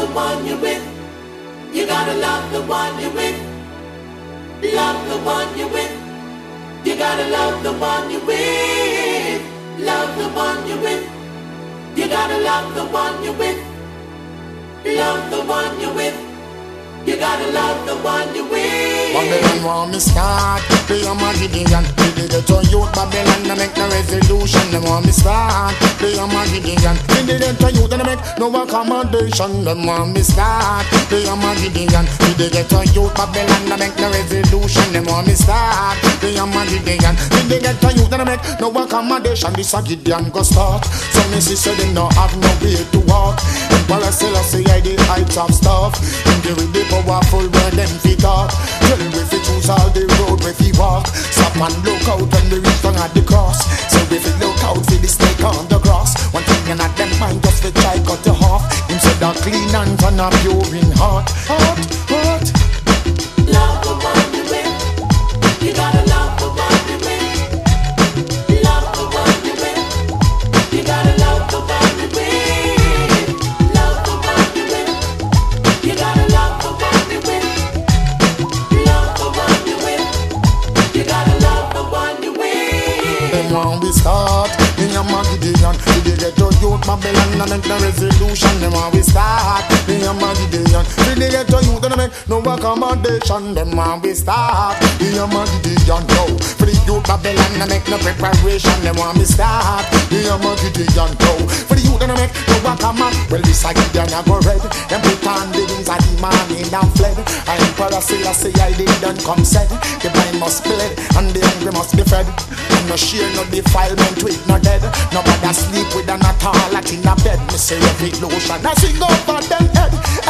the one you're with. You gotta love the one you're with. Love the one you're with. You gotta love the one you're with. Love the one you're with. You gotta love the one you're with. Love the one you're with. You gotta love the one you with. Babylon want me start. They are my Gideon. They get to youth Babylon and make no resolution. They want me start. They are my Gideon. They get to youth and make no accommodation. They want me start. They are my Gideon. They get to youth Babylon and make no resolution. They want me start. They are my Gideon. They get to youth and make no accommodation. This a Gideon go start. Some me see say they no have no way to walk. Emperor Selassie I the heights of stuff. In the with the powerful word them fit up. Tell we fi choose all the road we fi walk. Stop and look out when we reach down at the cross. So we fi look out for the snake on the cross. One thing in at them mind just fi try cut you off. Him said that clean hands and a pure in heart. Heart, heart. Love the one you with. You gotta love the one you with. Love the one you with. You gotta love the one you with. Love the one you with. You gotta love the one you with. Love the one you with. You gotta love the one you with. Them want we start in your Magidian. They get to youth Babylon and make no resolution. Them want we start in your Magidian. They get to youth and make no accommodation. Them want we start in your Magidian. No, for the youth Babylon and make no preparation. Them want we start in your Magidian. No, for the youth and make no accommodation. Well, this a Gideon I go red. Them put on the wings of the morning and fled. I Emperor Selassie I did done come said. The blind must bleed and the hungry must be fed. And no share no defilement with no dead. Nobody sleep with an toilet in a bed. Me say every lotion I sing over them head.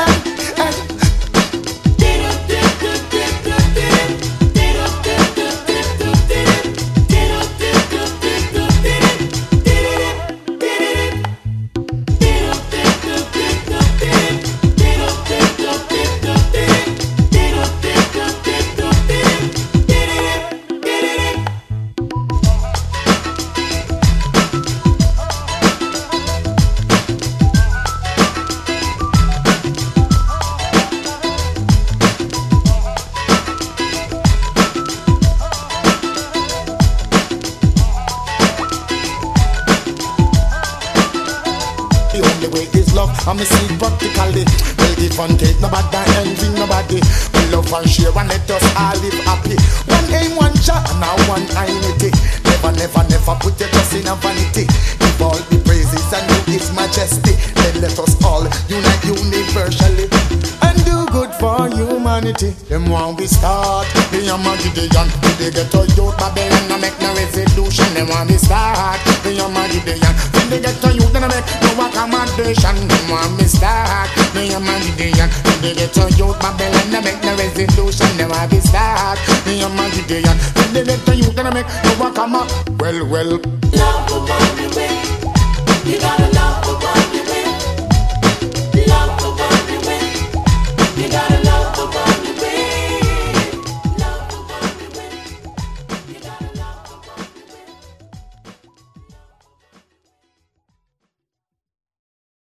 I'm a see practically. Well, give and take, nobody envy nobody. We love and share and let us all live happy. One aim, one shot, and now one unity. Never, never, never put your trust in a vanity. Give all the praises and do His majesty. Then let us all unite universally and do good for humanity. Them want we start in your Magidian. They get to youth Babylon and make no resolution. Them want we start in your Magidian. When they get to youth and make no accommodation. Them want we start in your Magidian. When they get to youth Babylon and make no resolution. Them want we start in your Magidian. When they get to youth and make no accommodation. Well. Love the one you with. You gotta love the one you with. Love the one you with. You gotta love the one.